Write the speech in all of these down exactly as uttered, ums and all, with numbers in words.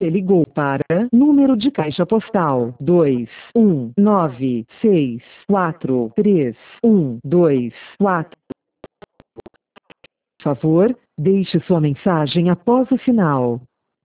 Você ligou para número de caixa postal dois um nove seis quatro três um dois quatro. Por favor, deixe sua mensagem após o sinal.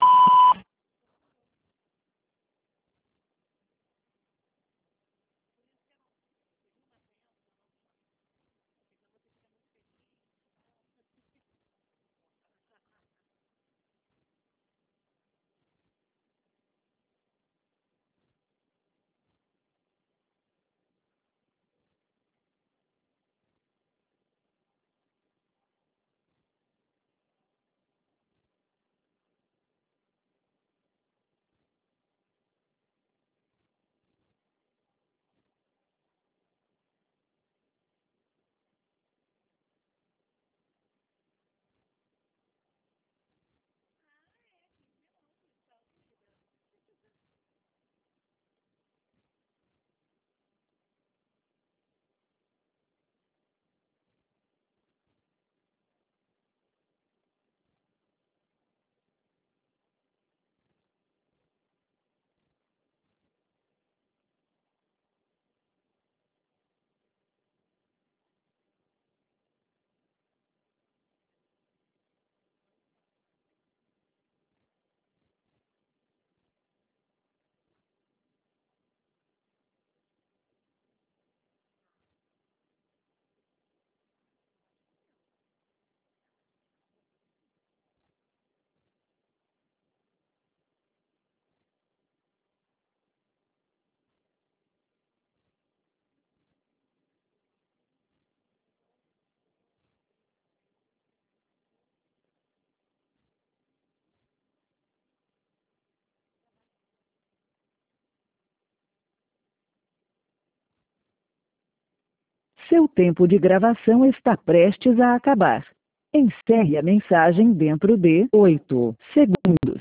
Seu tempo de gravação está prestes a acabar. Encerre a mensagem dentro de oito segundos.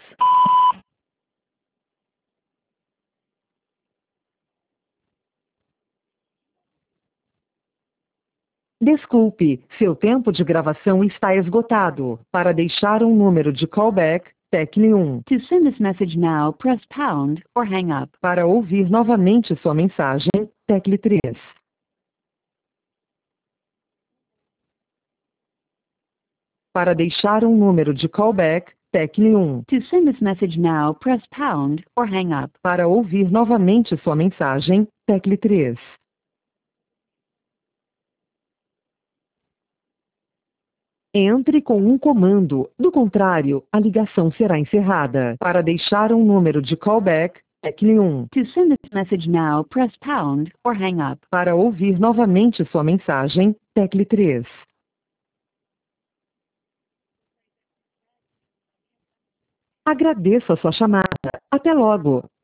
Desculpe, seu tempo de gravação está esgotado. Para deixar um número de callback, tecle um. To send this message now, press pound or hang up. Para ouvir novamente sua mensagem, tecle três. Para deixar um número de callback, tecle um. To send this message now, press pound or hang up. Para ouvir novamente sua mensagem, tecle três. Entre com um comando, do contrário, a ligação será encerrada. Para deixar um número de callback, tecle um. To send this message now, press pound or hang up. Para ouvir novamente sua mensagem, tecle três. Agradeço a sua chamada. Até logo.